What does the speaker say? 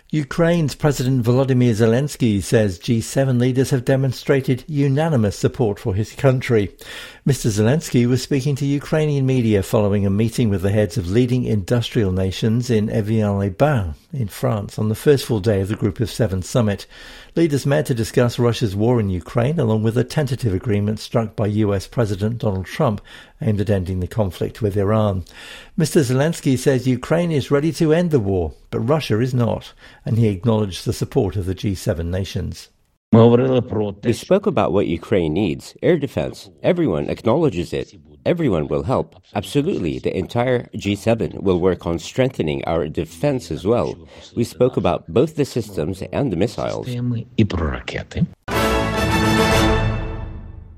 Ukraine's President Volodymyr Zelensky says G7 leaders have demonstrated unanimous support for his country. Mr. Zelensky was speaking to Ukrainian media following a meeting with the heads of leading industrial nations in Evian-les-Bains in France on the first full day of the Group of Seven summit. Leaders met to discuss Russia's war in Ukraine along with a tentative agreement struck by US President Donald Trump aimed at ending the conflict with Iran. Mr. Zelensky says Ukraine is ready to end the war, but Russia is not, and he acknowledged the support of the G7 nations. We spoke about what Ukraine needs, air defense. Everyone acknowledges it. Everyone will help. Absolutely, the entire G7 will work on strengthening our defense as well. We spoke about both the systems and the missiles.